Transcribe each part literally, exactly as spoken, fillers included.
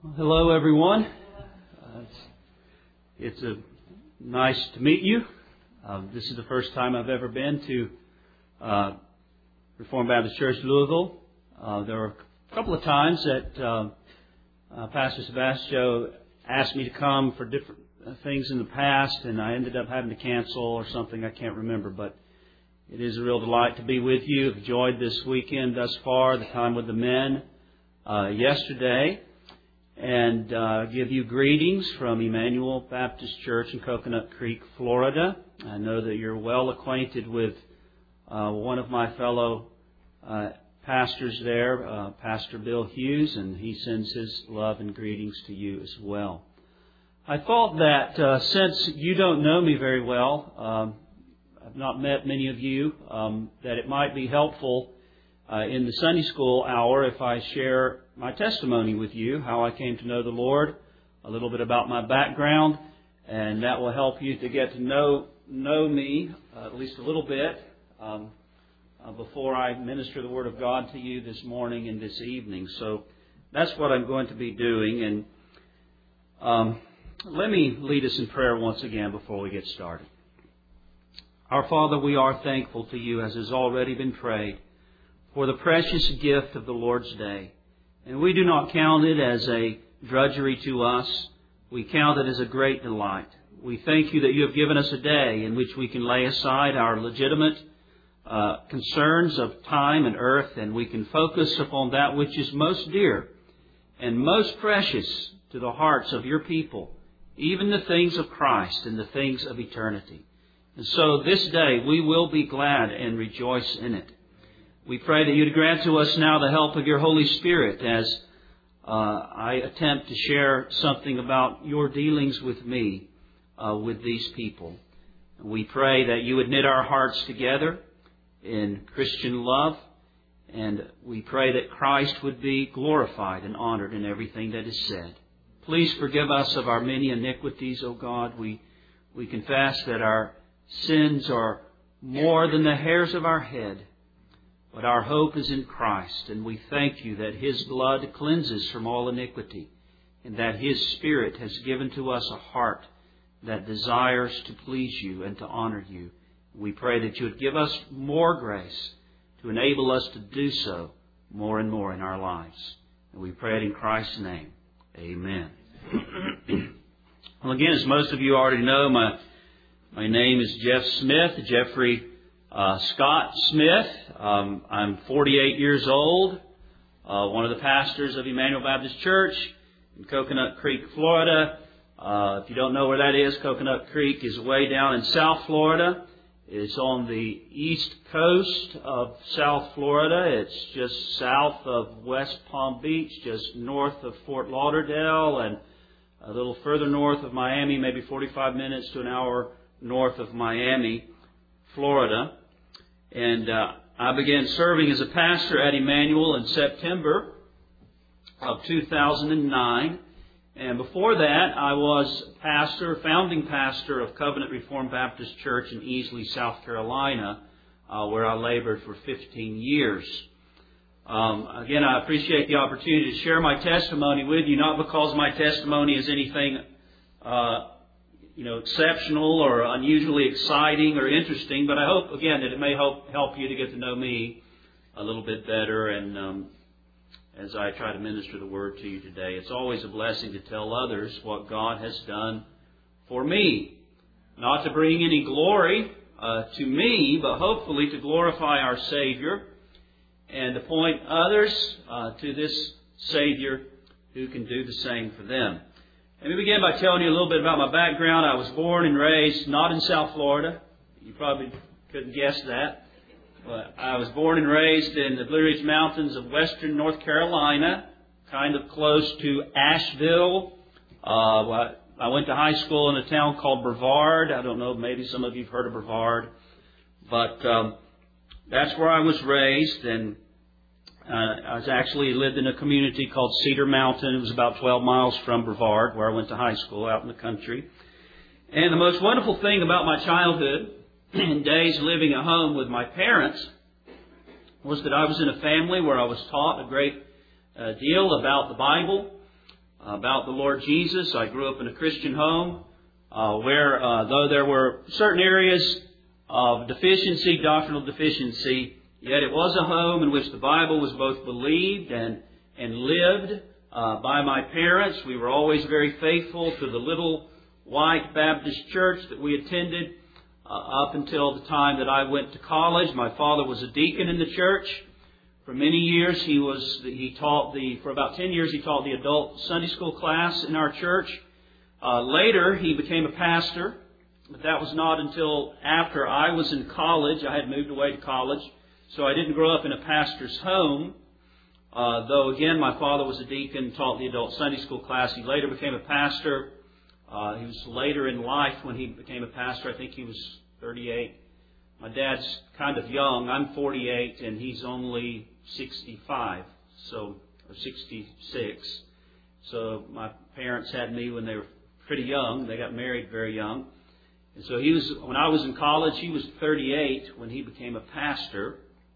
Well, hello, everyone. Uh, it's, it's a, nice to meet you. Uh, this is the first time I've ever been to uh, Reformed Baptist Church, Louisville. Uh, there were a couple of times that uh, uh, Pastor Sebastian asked me to come for different things in the past, and I ended up having to cancel or something. I can't remember, but it is a real delight to be with you. I've enjoyed this weekend thus far, the time with the men uh, yesterday. And uh, give you greetings from Emmanuel Baptist Church in Coconut Creek, Florida. I know that you're well acquainted with uh, one of my fellow uh, pastors there, uh, Pastor Bill Hughes, and he sends his love and greetings to you as well. I thought that uh, since you don't know me very well, um, I've not met many of you, um, that it might be helpful uh, in the Sunday school hour if I share my testimony with you, how I came to know the Lord, a little bit about my background, and that will help you to get to know know me uh, at least a little bit um, uh, before I minister the Word of God to you this morning and this evening. So that's what I'm going to be doing, and um, let me lead us in prayer once again before we get started. Our Father, we are thankful to you, as has already been prayed, for the precious gift of the Lord's day. And we do not count it as a drudgery to us. We count it as a great delight. We thank you that you have given us a day in which we can lay aside our legitimate uh, concerns of time and earth, and we can focus upon that which is most dear and most precious to the hearts of your people, even the things of Christ and the things of eternity. And so this day we will be glad and rejoice in it. We pray that you'd grant to us now the help of your Holy Spirit as uh, I attempt to share something about your dealings with me, uh, with these people. We pray that you would knit our hearts together in Christian love, and we pray that Christ would be glorified and honored in everything that is said. Please forgive us of our many iniquities, O God. We, we confess that our sins are more than the hairs of our head. But our hope is in Christ, and we thank you that His blood cleanses from all iniquity, and that His Spirit has given to us a heart that desires to please you and to honor you. We pray that you would give us more grace to enable us to do so more and more in our lives. And we pray it in Christ's name. Amen. Well, again, as most of you already know, my, my name is Jeff Smith, Jeffrey Uh, Scott Smith. Um, I'm forty-eight years old, uh, one of the pastors of Emmanuel Baptist Church in Coconut Creek, Florida. Uh, if you don't know where that is, Coconut Creek is way down in South Florida. It's on the east coast of South Florida. It's just south of West Palm Beach, just north of Fort Lauderdale, and a little further north of Miami, maybe forty-five minutes to an hour north of Miami, Florida. And uh, I began serving as a pastor at Emmanuel in September of two thousand nine. And before that, I was pastor, founding pastor of Covenant Reformed Baptist Church in Easley, South Carolina, uh, where I labored for fifteen years. Um, again, I appreciate the opportunity to share my testimony with you, not because my testimony is anything uh you know, exceptional or unusually exciting or interesting, but I hope, again, that it may help help you to get to know me a little bit better. And um, as I try to minister the Word to you today, it's always a blessing to tell others what God has done for me. Not to bring any glory uh, to me, but hopefully to glorify our Savior and to point others uh, to this Savior who can do the same for them. Let me begin by telling you a little bit about my background. I was born and raised not in South Florida. You probably couldn't guess that. But I was born and raised in the Blue Ridge Mountains of western North Carolina, kind of close to Asheville. Uh, I went to high school in a town called Brevard. I don't know, maybe some of you have heard of Brevard. But um, that's where I was raised, and Uh, I was actually lived in a community called Cedar Mountain. It was about twelve miles from Brevard, where I went to high school out in the country. And the most wonderful thing about my childhood and days living at home with my parents was that I was in a family where I was taught a great uh, deal about the Bible. about the Lord Jesus. I grew up in a Christian home uh, where, uh, though there were certain areas of deficiency, doctrinal deficiency, yet it was a home in which the Bible was both believed and, and lived uh, by my parents. We were always very faithful to the little white Baptist church that we attended uh, up until the time that I went to college. My father was a deacon in the church. For many years, he was he taught the for about ten years he taught the adult Sunday school class in our church. Uh, later, he became a pastor, but that was not until after I was in college. I had moved away to college, so I didn't grow up in a pastor's home. Uh, though again, my father was a deacon, taught the adult Sunday school class. He later became a pastor. Uh, he was later in life when he became a pastor. I think he was thirty-eight. My dad's kind of young. I'm forty-eight, and he's only sixty-five, so or sixty-six. So my parents had me when they were pretty young. They got married very young, and so he was. When I was in college, he was thirty-eight when he became a pastor,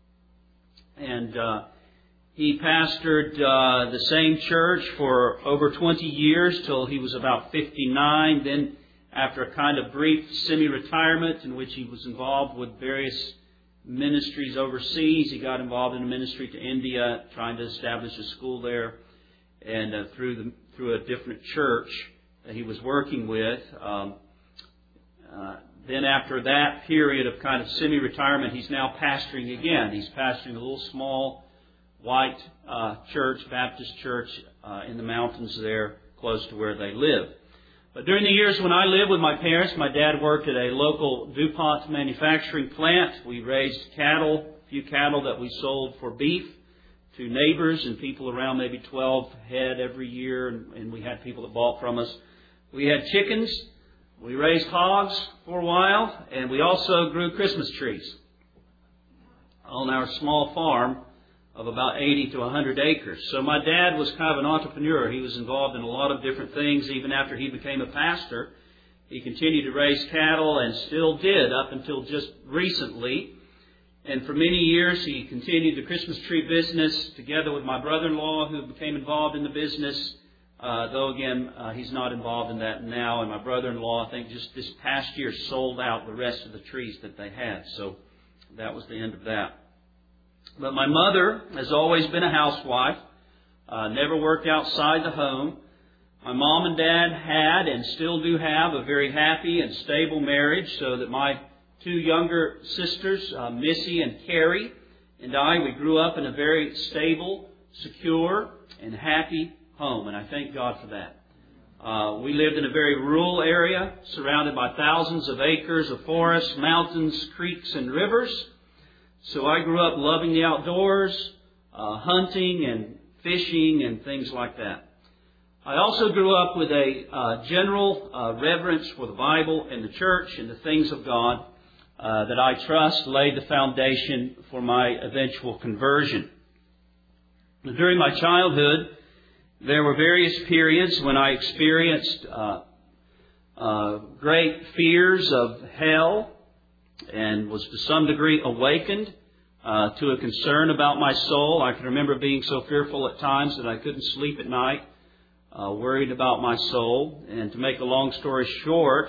and uh, he pastored uh, the same church for over twenty years till he was about fifty-nine. Then, after a kind of brief semi-retirement in which he was involved with various ministries overseas, he got involved in a ministry to India, trying to establish a school there, and uh, through the through a different church that he was working with. Um, uh, then after that period of kind of semi-retirement, he's now pastoring again. He's pastoring a little small white uh, church, Baptist church, uh, in the mountains there, close to where they live. But during the years when I lived with my parents, my dad worked at a local DuPont manufacturing plant. We raised cattle, a few cattle that we sold for beef to neighbors and people around, maybe twelve head every year, and, and we had people that bought from us. We had chickens. We raised hogs for a while, and we also grew Christmas trees on our small farm of about eighty to one hundred acres. So my dad was kind of an entrepreneur. He was involved in a lot of different things. Even after he became a pastor, he continued to raise cattle and still did up until just recently. And for many years, he continued the Christmas tree business together with my brother-in-law, who became involved in the business, uh, though, again, uh, he's not involved in that now. And my brother-in-law, I think just this past year, sold out the rest of the trees that they had. So that was the end of that. But my mother has always been a housewife, uh, never worked outside the home. My mom and dad had and still do have a very happy and stable marriage, so that my two younger sisters, uh, Missy and Carrie, and I, we grew up in a very stable, secure, and happy home, and I thank God for that. Uh, we lived in a very rural area, surrounded by thousands of acres of forests, mountains, creeks, and rivers. So I grew up loving the outdoors, uh, hunting and fishing and things like that. I also grew up with a uh, general uh, reverence for the Bible and the church and the things of God uh, that I trust laid the foundation for my eventual conversion. During my childhood, there were various periods when I experienced uh, uh, great fears of hell, and was to some degree awakened uh, to a concern about my soul. I can remember being so fearful at times that I couldn't sleep at night, uh, worried about my soul. And to make a long story short,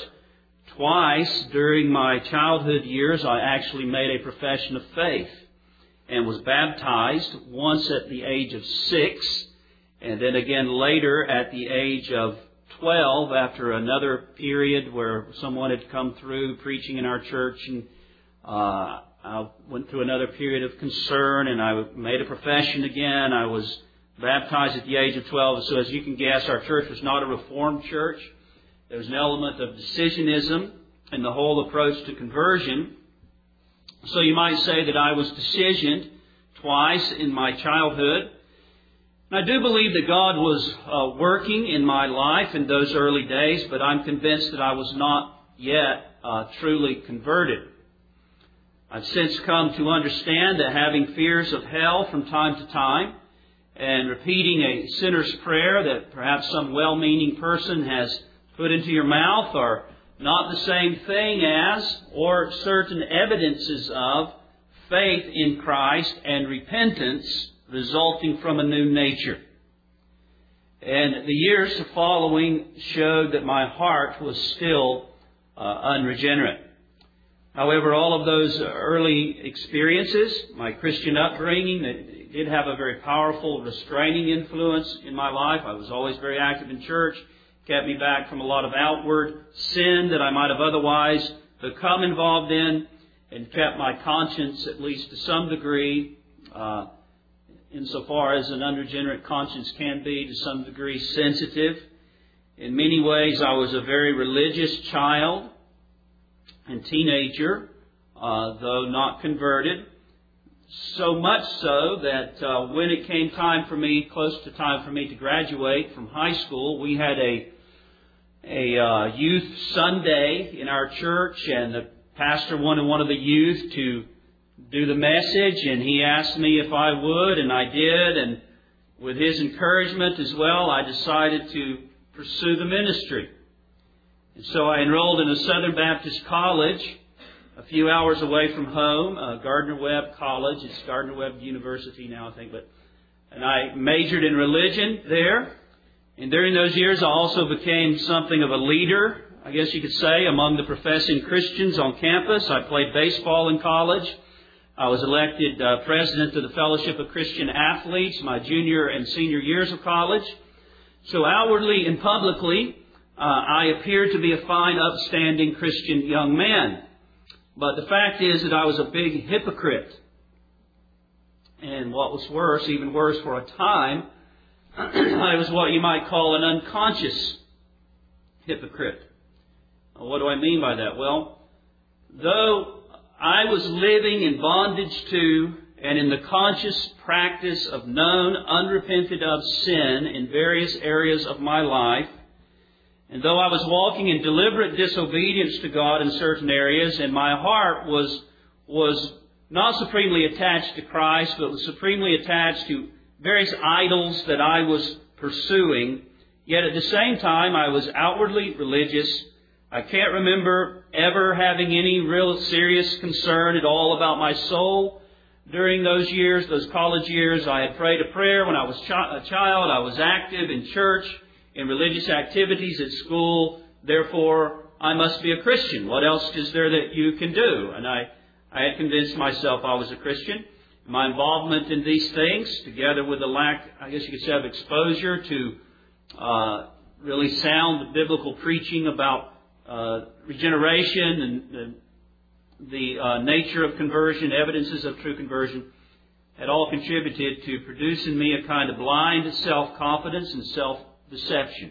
twice during my childhood years, I actually made a profession of faith and was baptized, once at the age of six, and then again later at the age of twelve, after another period where someone had come through preaching in our church, and uh, I went through another period of concern, and I made a profession again. I was baptized at the age of twelve. So as you can guess, our church was not a Reformed church. There was an element of decisionism in the whole approach to conversion. So you might say that I was decisioned twice in my childhood. I do believe that God was uh, working in my life in those early days, but I'm convinced that I was not yet uh, truly converted. I've since come to understand that having fears of hell from time to time and repeating a sinner's prayer that perhaps some well-meaning person has put into your mouth are not the same thing as, or certain evidences of, faith in Christ and repentance resulting from a new nature. And the years following showed that my heart was still uh, unregenerate. However, all of those early experiences, my Christian upbringing, it did have a very powerful restraining influence in my life. I was always very active in church, kept me back from a lot of outward sin that I might have otherwise become involved in, and kept my conscience, at least to some degree, uh, insofar as an unregenerate conscience can be, to some degree sensitive. In many ways, I was a very religious child and teenager, uh, though not converted. So much so that uh, when it came time for me, close to time for me to graduate from high school, we had a a uh, youth Sunday in our church, and the pastor wanted one of the youth to do the message, and he asked me if I would, and I did, and with his encouragement as well, I decided to pursue the ministry. And so I enrolled in a Southern Baptist college a few hours away from home, uh, Gardner-Webb College. It's Gardner-Webb University now, I think. But and I majored in religion there. And during those years, I also became something of a leader, I guess you could say, among the professing Christians on campus. I played baseball in college. I was elected uh, president of the Fellowship of Christian Athletes my junior and senior years of college. So outwardly and publicly, uh, I appeared to be a fine, upstanding Christian young man. But the fact is that I was a big hypocrite. And what was worse, even worse for a time, I was what you might call an unconscious hypocrite. What do I mean by that? Well, though I was living in bondage to and in the conscious practice of known, unrepented of sin in various areas of my life, and though I was walking in deliberate disobedience to God in certain areas, and my heart was was not supremely attached to Christ, but was supremely attached to various idols that I was pursuing, yet at the same time I was outwardly religious. I can't remember ever having any real serious concern at all about my soul. During those years, those college years, I had prayed a prayer when I was chi- a child. I was active in church, in religious activities at school. Therefore, I must be a Christian. What else is there that you can do? And I, I had convinced myself I was a Christian. My involvement in these things, together with the lack, I guess you could say, of exposure to uh, really sound biblical preaching about uh, regeneration and the, the uh, nature of conversion, evidences of true conversion, had all contributed to produce in me a kind of blind self-confidence and self-deception.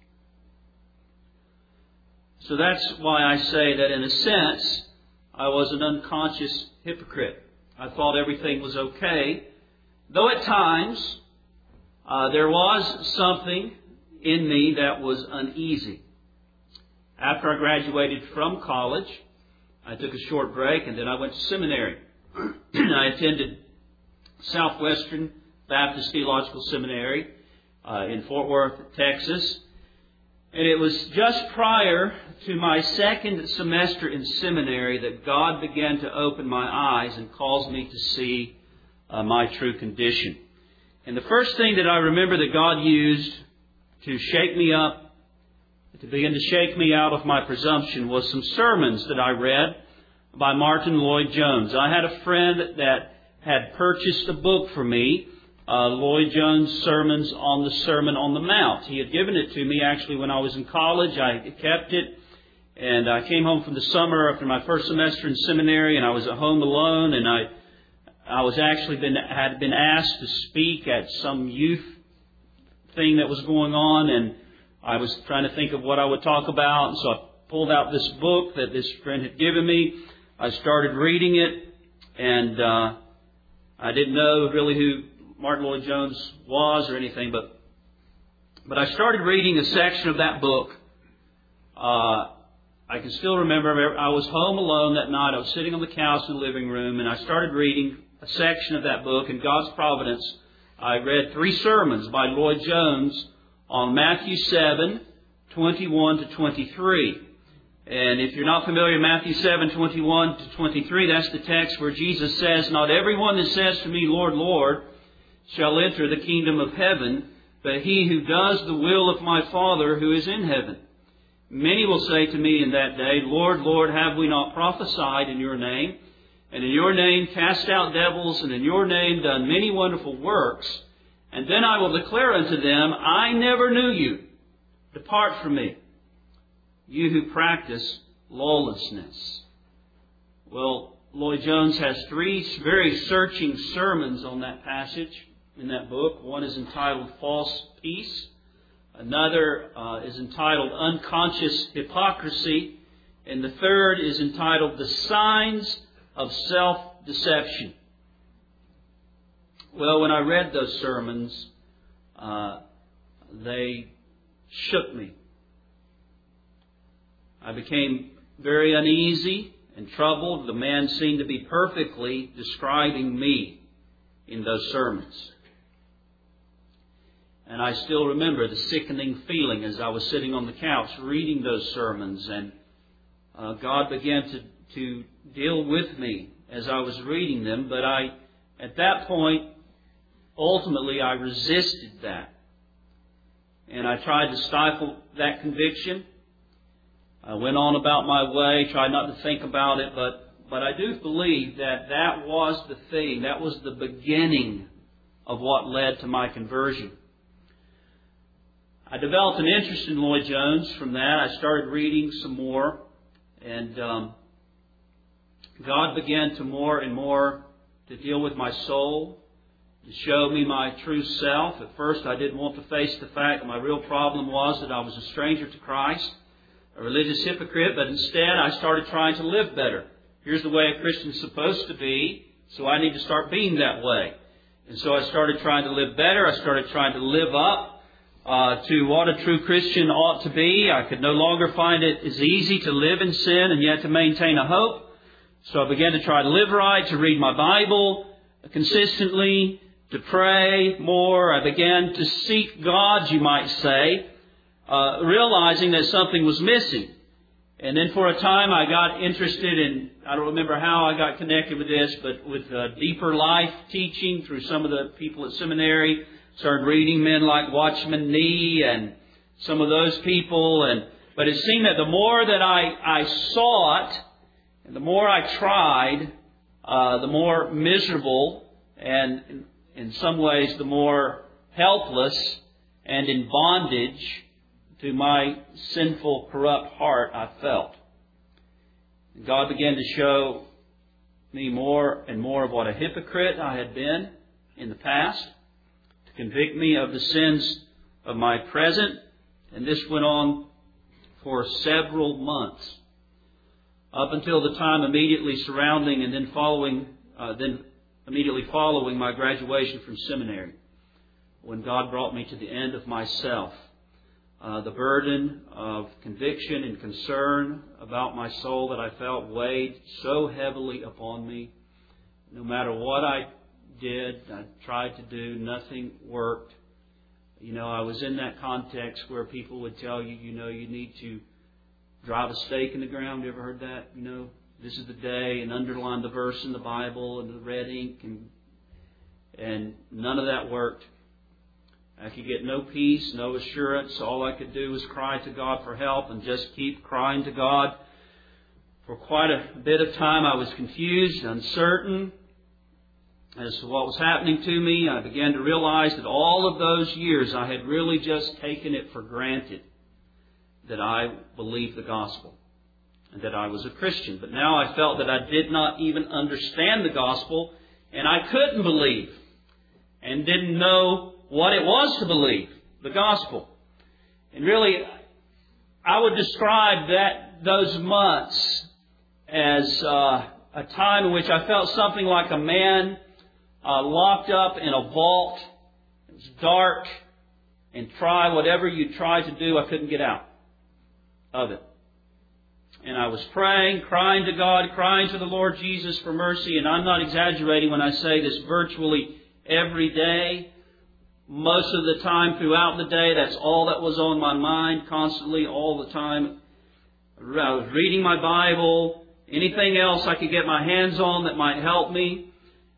So that's why I say that in a sense, I was an unconscious hypocrite. I thought everything was okay, though at times uh, there was something in me that was uneasy. After I graduated from college, I took a short break and then I went to seminary. I attended Southwestern Baptist Theological Seminary uh, in Fort Worth, Texas. And it was just prior to my second semester in seminary that God began to open my eyes and caused me to see uh, my true condition. And the first thing that I remember that God used to shake me up, to begin to shake me out of my presumption, was some sermons that I read by Martin Lloyd-Jones. I had a friend that had purchased a book for me, Uh, Lloyd-Jones' Sermons on the Sermon on the Mount. He had given it to me actually when I was in college. I kept it, and I came home from the summer after my first semester in seminary, and I was at home alone, and I I was actually been had been asked to speak at some youth thing that was going on, and I was trying to think of what I would talk about, and so I pulled out this book that this friend had given me. I started reading it, and uh, I didn't know really who Martin Lloyd-Jones was or anything, but but I started reading a section of that book. Uh, I can still remember I was home alone that night. I was sitting on the couch in the living room, and I started reading a section of that book. In God's providence, I read three sermons by Lloyd-Jones on Matthew seven, twenty-one to twenty-three. And if you're not familiar, Matthew seven, twenty-one to twenty-three, that's the text where Jesus says, "Not everyone that says to me, Lord, Lord, shall enter the kingdom of heaven, but he who does the will of my Father who is in heaven. Many will say to me in that day, Lord, Lord, have we not prophesied in your name, and in your name cast out devils, and in your name done many wonderful works? And then I will declare unto them, I never knew you. Depart from me, you who practice lawlessness. Well, Lloyd Jones has three very searching sermons on that passage in that book. One is entitled False Peace. Another uh, is entitled Unconscious Hypocrisy. And the third is entitled The Signs of Self-Deception. Well, when I read those sermons, uh, they shook me. I became very uneasy and troubled. The man seemed to be perfectly describing me in those sermons. And I still remember the sickening feeling as I was sitting on the couch reading those sermons. And uh, God began to, to deal with me as I was reading them. But I, at that point, ultimately I resisted that. And I tried to stifle that conviction. I went on about my way, tried not to think about it. But, but I do believe that that was the thing. That was the beginning of what led to my conversion. I developed an interest in Lloyd Jones from that. I started reading some more, and um, God began to more and more to deal with my soul, to show me my true self. At first, I didn't want to face the fact that my real problem was that I was a stranger to Christ, a religious hypocrite, but instead I started trying to live better. Here's the way a Christian's supposed to be, so I need to start being that way. And so I started trying to live better. I started trying to live up Uh, to what a true Christian ought to be. I could no longer find it as easy to live in sin and yet to maintain a hope. So I began to try to live right, to read my Bible consistently, to pray more. I began to seek God, you might say, uh, realizing that something was missing. And then for a time I got interested in, I don't remember how I got connected with this, but with uh, deeper life teaching through some of the people at seminary. Started reading men like Watchman Nee and some of those people. And but it seemed that the more that I, I sought, and the more I tried, uh, the more miserable and in, in some ways the more helpless and in bondage to my sinful, corrupt heart I felt. And God began to show me more and more of what a hypocrite I had been in the past, convict me of the sins of my present. And this went on for several months, up until the time immediately surrounding and then following, uh, then immediately following my graduation from seminary, when God brought me to the end of myself. Uh, the burden of conviction and concern about my soul that I felt weighed so heavily upon me. No matter what I did, I tried to do, nothing worked. You know, I was in that context where people would tell you, you know, you need to drive a stake in the ground. You ever heard that? You know, this is the day, and underline the verse in the Bible and the red ink, and and none of that worked. I could get no peace, no assurance. All I could do was cry to God for help and just keep crying to God. For quite a bit of time I was confused, uncertain as to what was happening to me. I began to realize that all of those years I had really just taken it for granted that I believed the gospel and that I was a Christian. But now I felt that I did not even understand the gospel, and I couldn't believe and didn't know what it was to believe the gospel. And really, I would describe that those months as uh, a time in which I felt something like a man Uh, locked up in a vault. It was dark, and try whatever you tried to do, I couldn't get out of it. And I was praying, crying to God, crying to the Lord Jesus for mercy. And I'm not exaggerating when I say this, virtually every day, most of the time throughout the day, that's all that was on my mind constantly, all the time. I was reading my Bible, anything else I could get my hands on that might help me.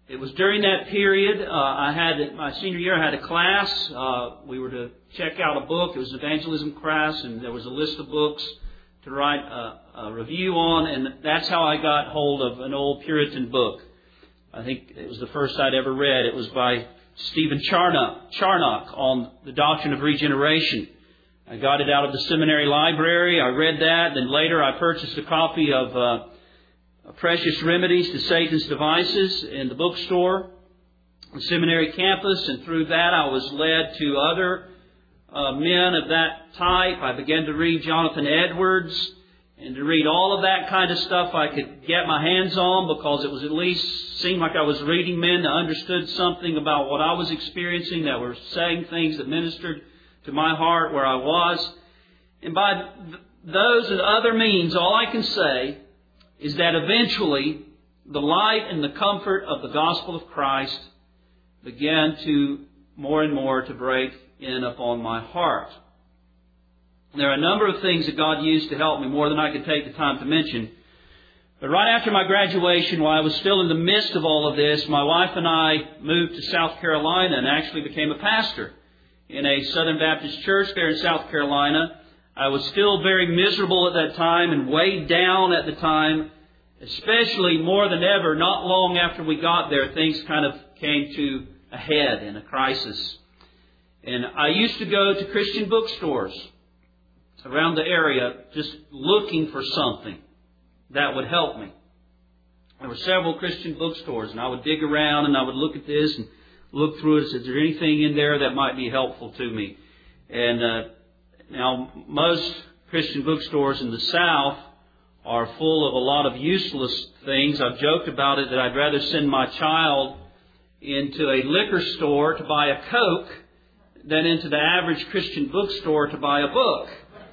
it was during that period, uh, I had, my senior year, I had a class. Uh, we were to check out a book. It was an evangelism class, and there was a list of books to write a, a review on, and that's how I got hold of an old Puritan book. I think it was the first I'd ever read. It was by Stephen Charnock, Charnock on the doctrine of regeneration. I got it out of the seminary library. I read that. Then later I purchased a copy of uh, Precious Remedies to Satan's Devices in the bookstore, the seminary campus. And through that I was led to other uh, men of that type. I began to read Jonathan Edwards and to read all of that kind of stuff I could get my hands on, because it was at least seemed like I was reading men that understood something about what I was experiencing, that were saying things that ministered to my heart where I was. And by th- those and other means, all I can say is that eventually the light and the comfort of the gospel of Christ began to more and more to break in upon my heart. There are a number of things that God used to help me, more than I could take the time to mention. But right after my graduation, while I was still in the midst of all of this, my wife and I moved to South Carolina and actually became a pastor in a Southern Baptist church there in South Carolina. I was still very miserable at that time and weighed down at the time, especially more than ever. Not long after we got there, things kind of came to a head in a crisis. And I used to go to Christian bookstores around the area just looking for something that would help me. There were several Christian bookstores, and I would dig around and I would look at this and look through it. Is there anything in there that might be helpful to me? And uh, now most Christian bookstores in the South are full of a lot of useless things. I've joked about it that I'd rather send my child into a liquor store to buy a Coke than into the average Christian bookstore to buy a book.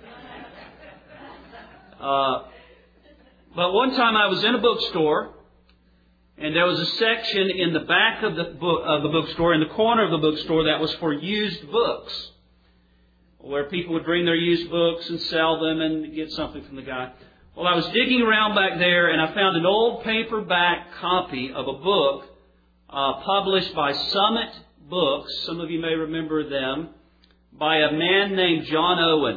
Uh, but one time I was in a bookstore, and there was a section in the back of the book, of the bookstore, in the corner of the bookstore, that was for used books, where people would bring their used books and sell them and get something from the guy. Well, I was digging around back there, and I found an old paperback copy of a book uh, published by Summit Books. Some of you may remember them, by a man named John Owen.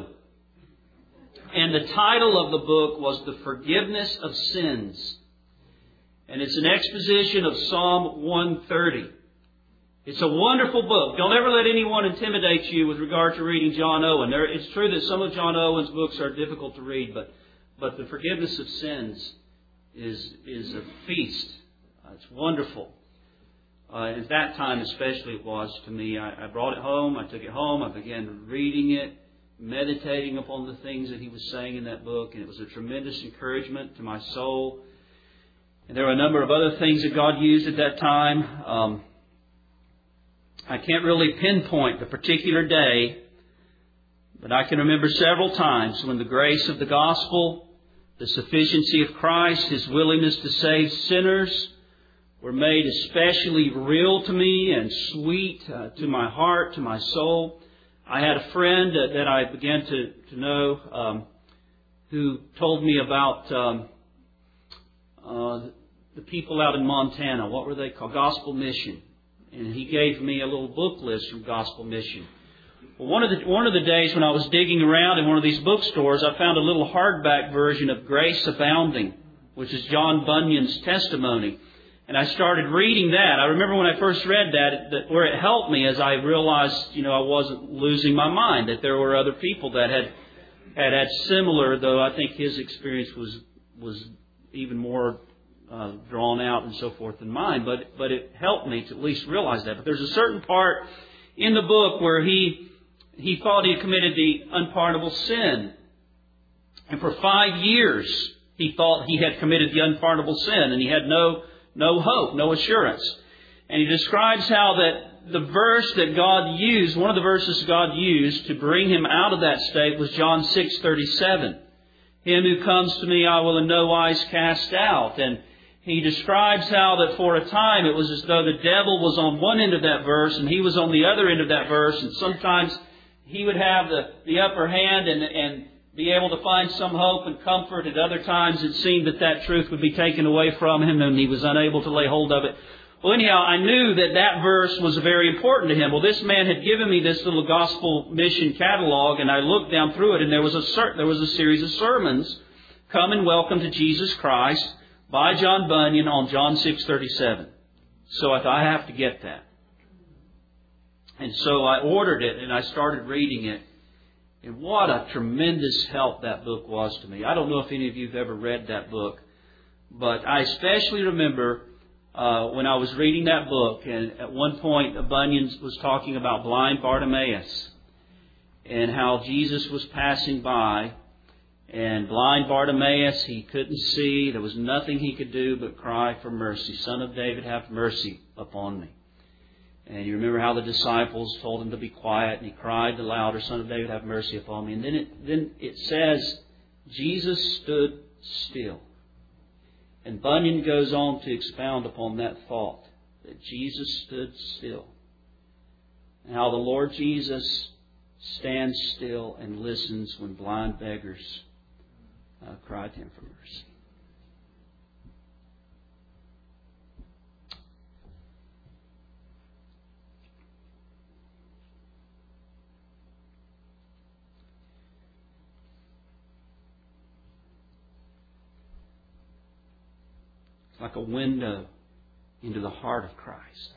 And the title of the book was The Forgiveness of Sins. And it's an exposition of Psalm one thirty. It's a wonderful book. Don't ever let anyone intimidate you with regard to reading John Owen. There, it's true that some of John Owen's books are difficult to read, but, but The Forgiveness of Sins is, is a feast. Uh, it's wonderful. Uh, at that time especially it was to me. I, I brought it home. I took it home. I began reading it, meditating upon the things that he was saying in that book, and it was a tremendous encouragement to my soul. And there were a number of other things that God used at that time. Um, I can't really pinpoint the particular day, but I can remember several times when the grace of the gospel, the sufficiency of Christ, His willingness to save sinners, were made especially real to me and sweet uh, to my heart, to my soul. I had a friend uh, that I began to, to know um, who told me about um, uh, the people out in Montana. What were they called? Gospel Mission. And he gave me a little book list from Gospel Mission. Well, one of the one of the days when I was digging around in one of these bookstores, I found a little hardback version of Grace Abounding, which is John Bunyan's testimony. And I started reading that. I remember when I first read that, that where it helped me as I realized, you know, I wasn't losing my mind, that there were other people that had had had similar, though I think his experience was was even more uh, drawn out and so forth than mine. But but it helped me to at least realize that. But there's a certain part in the book where he he thought he had committed the unpardonable sin, and for five years he thought he had committed the unpardonable sin, and he had no. No hope, no assurance. And he describes how that the verse that God used, one of the verses God used to bring him out of that state was John six thirty-seven. Him who comes to me I will in no wise cast out. And he describes how that for a time it was as though the devil was on one end of that verse and he was on the other end of that verse. And sometimes he would have the, the upper hand and, and be able to find some hope and comfort. At other times it seemed that that truth would be taken away from him and he was unable to lay hold of it. Well, anyhow, I knew that that verse was very important to him. Well, this man had given me this little gospel mission catalog, and I looked down through it, and there was a there was a series of sermons, "Come and Welcome to Jesus Christ," by John Bunyan on John six thirty-seven. So I thought, I have to get that. And so I ordered it, and I started reading it. And what a tremendous help that book was to me. I don't know if any of you have ever read that book, but I especially remember uh, when I was reading that book, and at one point Bunyan was talking about blind Bartimaeus and how Jesus was passing by, and blind Bartimaeus, he couldn't see. There was nothing he could do but cry for mercy. "Son of David, have mercy upon me." And you remember how the disciples told him to be quiet, and he cried the louder, "Son of David, have mercy upon me." And then it, then it says, Jesus stood still. And Bunyan goes on to expound upon that thought, that Jesus stood still. And how the Lord Jesus stands still and listens when blind beggars uh, cry to Him for mercy. Like a window into the heart of Christ.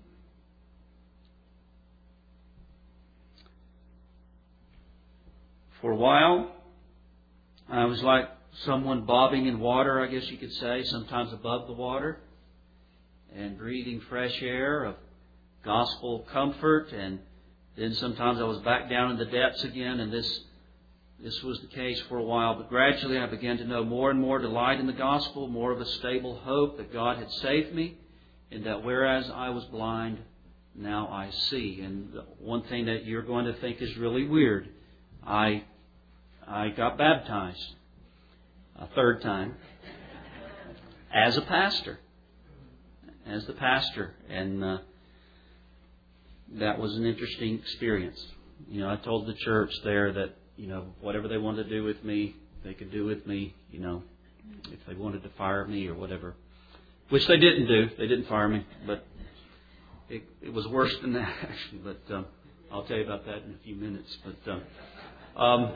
For a while, I was like someone bobbing in water, I guess you could say, sometimes above the water, and breathing fresh air of gospel comfort, and then sometimes I was back down in the depths again, and this This was the case for a while, but gradually I began to know more and more delight in the gospel, more of a stable hope that God had saved me, and that whereas I was blind, now I see. And one thing that you're going to think is really weird, I I got baptized a third time as a pastor, as the pastor, and uh, that was an interesting experience. You know, I told the church there that, you know, whatever they wanted to do with me, they could do with me, you know, if they wanted to fire me or whatever. Which they didn't do. They didn't fire me, but it, it was worse than that, actually. But um, I'll tell you about that in a few minutes. But um, um,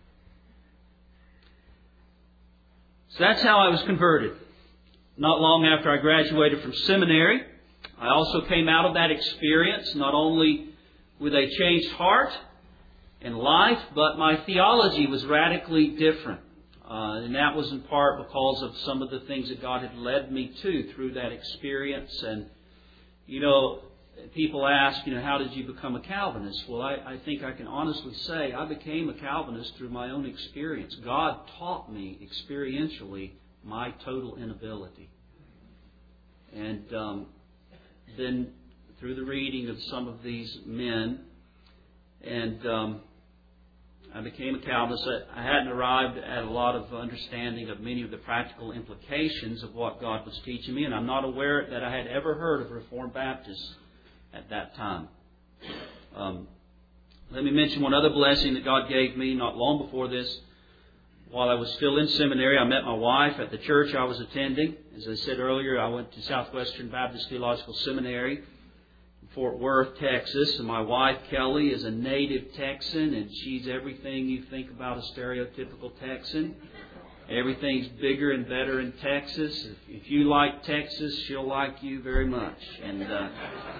so that's how I was converted. Not long after I graduated from seminary, I also came out of that experience not only with a changed heart in life, but my theology was radically different. Uh, and that was in part because of some of the things that God had led me to through that experience. And, you know, people ask, you know, how did you become a Calvinist? Well, I, I think I can honestly say I became a Calvinist through my own experience. God taught me experientially my total inability. And um, then through the reading of some of these men, and um, I became a Calvinist. I hadn't arrived at a lot of understanding of many of the practical implications of what God was teaching me, and I'm not aware that I had ever heard of Reformed Baptists at that time. Um, let me mention one other blessing that God gave me not long before this. While I was still in seminary, I met my wife at the church I was attending. As I said earlier, I went to Southwestern Baptist Theological Seminary, Fort Worth, Texas, and my wife, Kelly, is a native Texan, and she's everything you think about a stereotypical Texan. Everything's bigger and better in Texas. If, if you like Texas, she'll like you very much. And uh,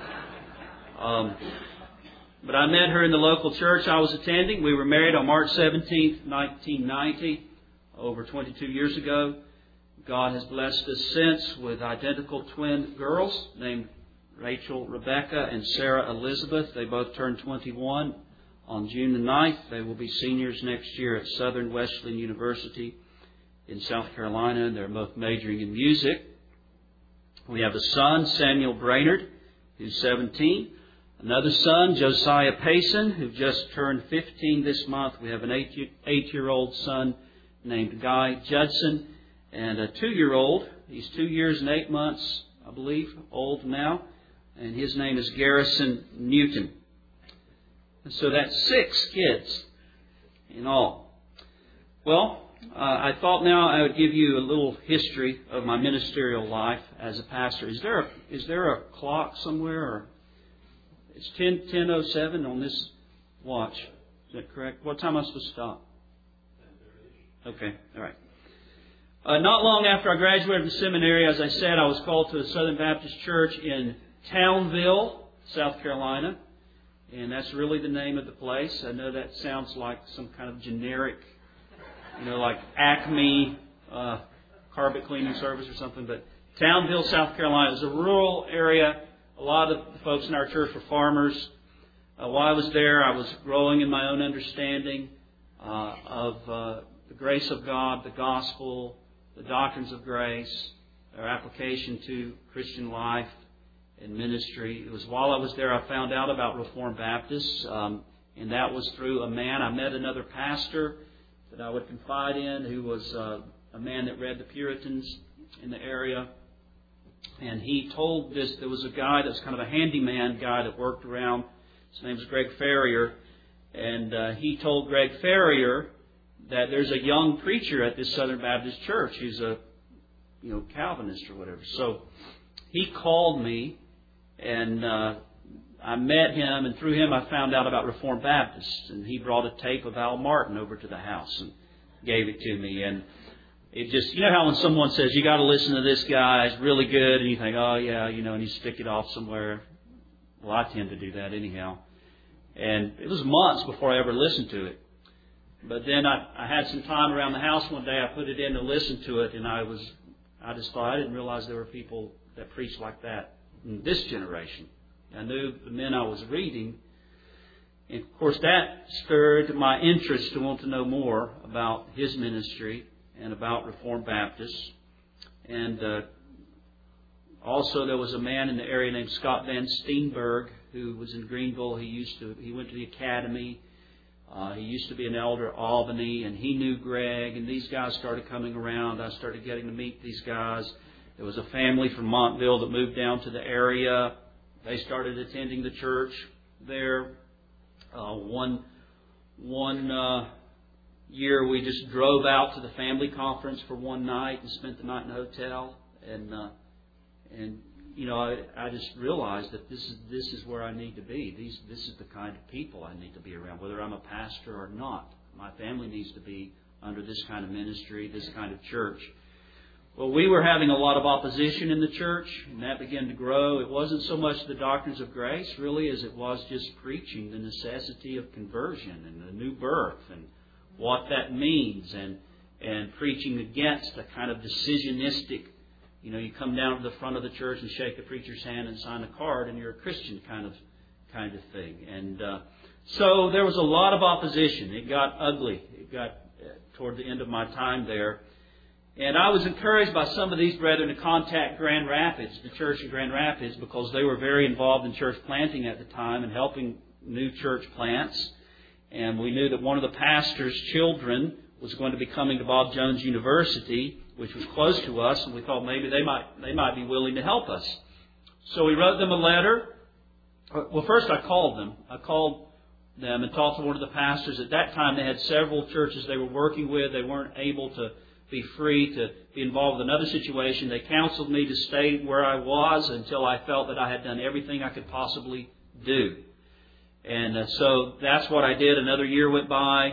um, but I met her in the local church I was attending. We were married on March seventeenth, nineteen ninety, over twenty-two years ago. God has blessed us since with identical twin girls named Rachel Rebecca and Sarah Elizabeth. They both turned twenty-one on June the ninth. They will be seniors next year at Southern Wesleyan University in South Carolina. They're both majoring in music. We have a son, Samuel Brainerd, who's seventeen. Another son, Josiah Payson, who just turned fifteen this month. We have an eight-year-old son named Guy Judson, and a two-year-old. He's two years and eight months, I believe, old now. And his name is Garrison Newton. And so that's six kids in all. Well, uh, I thought now I would give you a little history of my ministerial life as a pastor. Is there a, is there a clock somewhere? Or it's ten oh seven on this watch. Is that correct? What time am I supposed to stop? Okay, all right. Uh, not long after I graduated from seminary, as I said, I was called to the Southern Baptist Church in Townville, South Carolina. And that's really the name of the place. I know that sounds like some kind of generic, you know, like Acme uh, carpet cleaning service or something. But Townville, South Carolina is a rural area. A lot of the folks in our church were farmers. Uh, while I was there, I was growing in my own understanding uh, of uh, the grace of God, the gospel, the doctrines of grace, their application to Christian life and ministry. It was while I was there I found out about Reformed Baptists, um, and that was through a man. I met another pastor that I would confide in who was uh, a man that read the Puritans in the area. And he told this, there was a guy that was kind of a handyman guy that worked around. His name was Greg Ferrier. And uh, he told Greg Ferrier that there's a young preacher at this Southern Baptist church who's a, you know, Calvinist or whatever. So he called me, and uh, I met him, and through him I found out about Reformed Baptists. And he brought a tape of Al Martin over to the house and gave it to me. And it just, you know how when someone says, you got to listen to this guy, he's really good, and you think, oh yeah, you know, and you stick it off somewhere. Well, I tend to do that anyhow. And it was months before I ever listened to it. But then I, I had some time around the house one day. I put it in to listen to it, and I was, I just thought, I didn't realize there were people that preached like that in this generation. I knew the men I was reading. And of course, that stirred my interest to want to know more about his ministry and about Reformed Baptists. And uh, also there was a man in the area named Scott Van Steenberg who was in Greenville. He used to he went to the academy. Uh, he used to be an elder at Albany, and he knew Greg. And these guys started coming around. I started getting to meet these guys. There was a family from Montville that moved down to the area. They started attending the church there. Uh, one one. Uh, year we just drove out to the family conference for one night and spent the night in a hotel, and uh, and you know I, I just realized that this is this is where I need to be. These this is the kind of people I need to be around, whether I'm a pastor or not. My family needs to be under this kind of ministry, this kind of church. Well, we were having a lot of opposition in the church, and that began to grow. It wasn't so much the doctrines of grace, really, as it was just preaching the necessity of conversion and the new birth and what that means, and and preaching against a kind of decisionistic, you know, you come down to the front of the church and shake the preacher's hand and sign a card and you're a Christian kind of kind of thing. And uh, so there was a lot of opposition. It got ugly. It got uh, toward the end of my time there. And I was encouraged by some of these brethren to contact Grand Rapids, the church in Grand Rapids, because they were very involved in church planting at the time and helping new church plants. And we knew that one of the pastor's children was going to be coming to Bob Jones University, which was close to us, and we thought maybe they might they might be willing to help us. So we wrote them a letter. Well, first I called them. I called them and talked to one of the pastors. At that time, they had several churches they were working with. They weren't able to be free to be involved with another situation. They counseled me to stay where I was until I felt that I had done everything I could possibly do. And uh, so that's what I did. Another year went by,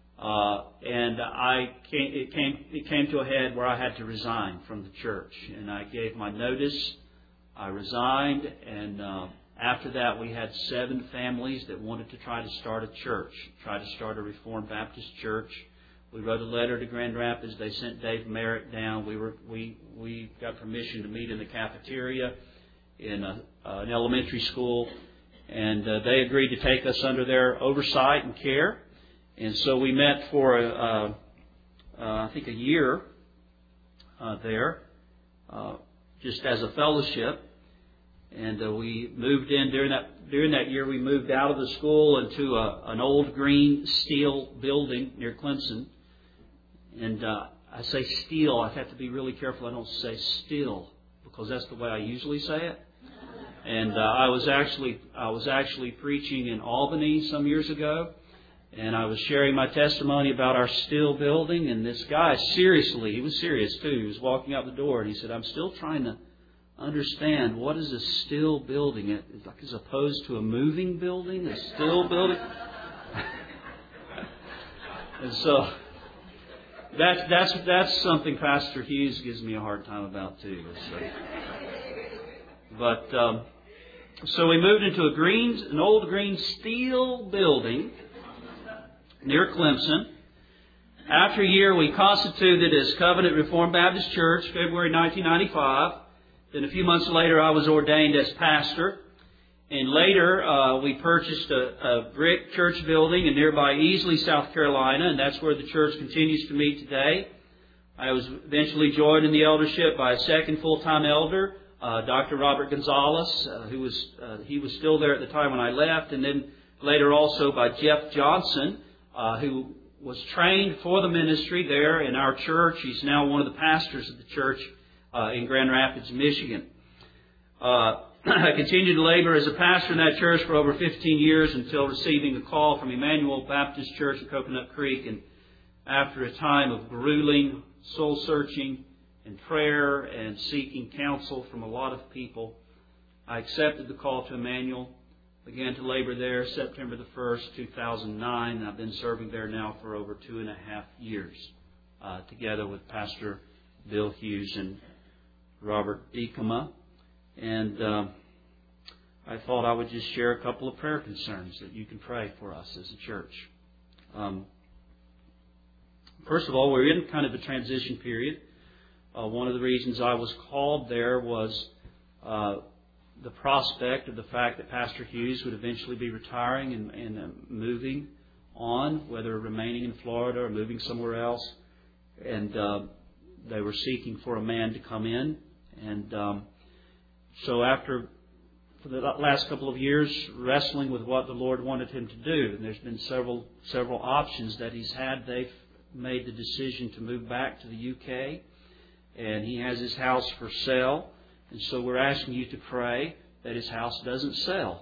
uh, and I came, it came it came to a head where I had to resign from the church. And I gave my notice. I resigned, and uh, after that we had seven families that wanted to try to start a church, try to start a Reformed Baptist church. We wrote a letter to Grand Rapids. They sent Dave Merritt down. We were we we got permission to meet in the cafeteria in a, uh, an elementary school. And uh, they agreed to take us under their oversight and care. And so we met for, a, uh, uh, I think, a year uh, there, uh, just as a fellowship. And uh, we moved in during that during that year. We moved out of the school into a, an old green steel building near Clemson. And uh, I say steel. I have to be really careful I don't say still, because that's the way I usually say it. And uh, I was actually I was actually preaching in Albany some years ago, And I was sharing my testimony about our still building, and this guy, seriously, he was serious too. He was walking out the door, and he said, "I'm still trying to understand what is a still building, it, like as opposed to a moving building, a still building." And so that's that's that's something Pastor Hughes gives me a hard time about too. So. But um, so we moved into a green, an old green steel building near Clemson. After a year, we constituted as Covenant Reformed Baptist Church, February nineteen ninety-five. Then a few months later, I was ordained as pastor. And later, uh, we purchased a, a brick church building in nearby Easley, South Carolina, and that's where the church continues to meet today. I was eventually joined in the eldership by a second full-time elder, uh, Doctor Robert Gonzalez, uh, who was uh, he was still there at the time when I left, and then later also by Jeff Johnson, uh, who was trained for the ministry there in our church. He's now one of the pastors of the church uh, in Grand Rapids, Michigan. Uh, I continued to labor as a pastor in that church for over fifteen years until receiving a call from Emmanuel Baptist Church in Coconut Creek. And after a time of grueling soul searching and prayer and seeking counsel from a lot of people, I accepted the call to Emmanuel, began to labor there September the first, two thousand nine. And I've been serving there now for over two and a half years, uh, together with Pastor Bill Hughes and Robert Ekema. And um, I thought I would just share a couple of prayer concerns that you can pray for us as a church. Um, first of all, we're in kind of a transition period. Uh, one of the reasons I was called there was uh, the prospect of the fact that Pastor Hughes would eventually be retiring and, and uh, moving on, whether remaining in Florida or moving somewhere else. And uh, they were seeking for a man to come in. And um, so after, for the last couple of years, wrestling with what the Lord wanted him to do, and there's been several several options that he's had, they've made the decision to move back to the U K, and he has his house for sale. And so we're asking you to pray that his house doesn't sell.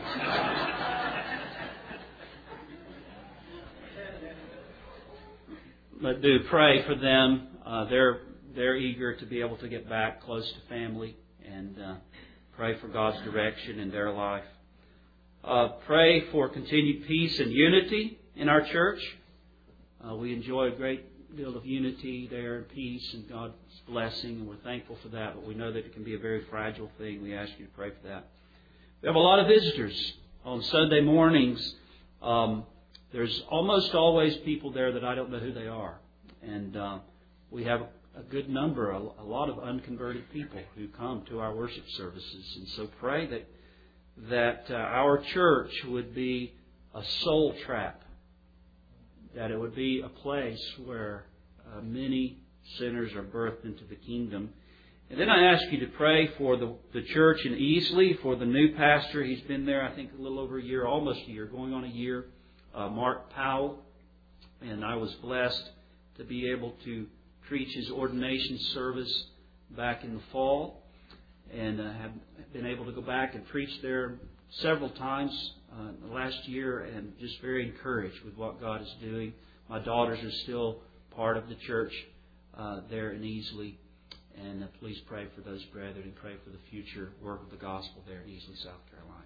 But do pray for them. Uh, they're they're eager to be able to get back close to family, and uh, pray for God's direction in their life. Uh, pray for continued peace and unity in our church. Uh, we enjoy a great deal of unity there and peace and God's blessing, and we're thankful for that. But we know that it can be a very fragile thing. We ask you to pray for that. We have a lot of visitors on Sunday mornings. Um, there's almost always people there that I don't know who they are. And uh, we have a good number, a, a lot of unconverted people who come to our worship services. And so pray that that uh, our church would be a soul trap, that it would be a place where uh, many sinners are birthed into the kingdom. And then I ask you to pray for the, the church in Easley, for the new pastor. He's been there, I think, a little over a year, almost a year, going on a year, uh, Mark Powell. And I was blessed to be able to preach his ordination service back in the fall, and uh, have been able to go back and preach there several times uh, last year, and just very encouraged with what God is doing. My daughters are still part of the church uh, there in Easley, and uh, please pray for those brethren and pray for the future work of the gospel there in Easley, South Carolina.